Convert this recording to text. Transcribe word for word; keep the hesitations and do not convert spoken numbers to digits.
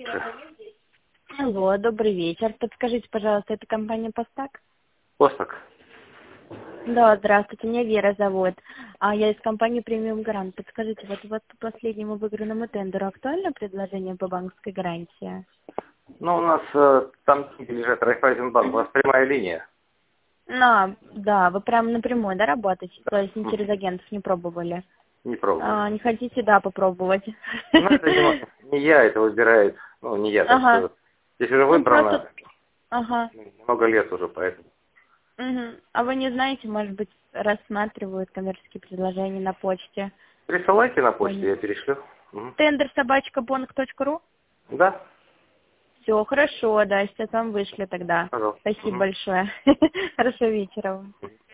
Алло, добрый вечер. Подскажите, пожалуйста, это компания Постак? Постак. Да, здравствуйте, меня Вера зовут. А я из компании Премиум Гарант. Подскажите, вот у вас по последнему выигранному тендеру актуально предложение по банковской гарантии? Ну, у нас э, там лежит Райффайзенбанк, у вас прямая линия. А, да, вы прям напрямую, да, работаете? Да. То есть не через Мгм. агентов не пробовали? Не пробовали. А, не хотите, да, попробовать? Ну, это не, мо- не я, это выбирает, ну, не я, так Ага. сказать. Здесь уже Ну, просто... выбрано Ага. много лет уже, поэтому. Мгм. А вы не знаете, может быть, рассматривают коммерческие предложения на почте? Присылайте на почту, Понял. я перешлю. Мгм. Тендер собачка бонг точка ру. Да, Все, хорошо, да, сейчас вам вышлю тогда. пожалуйста. Спасибо Мгм. большое. Хорошего вечера вам.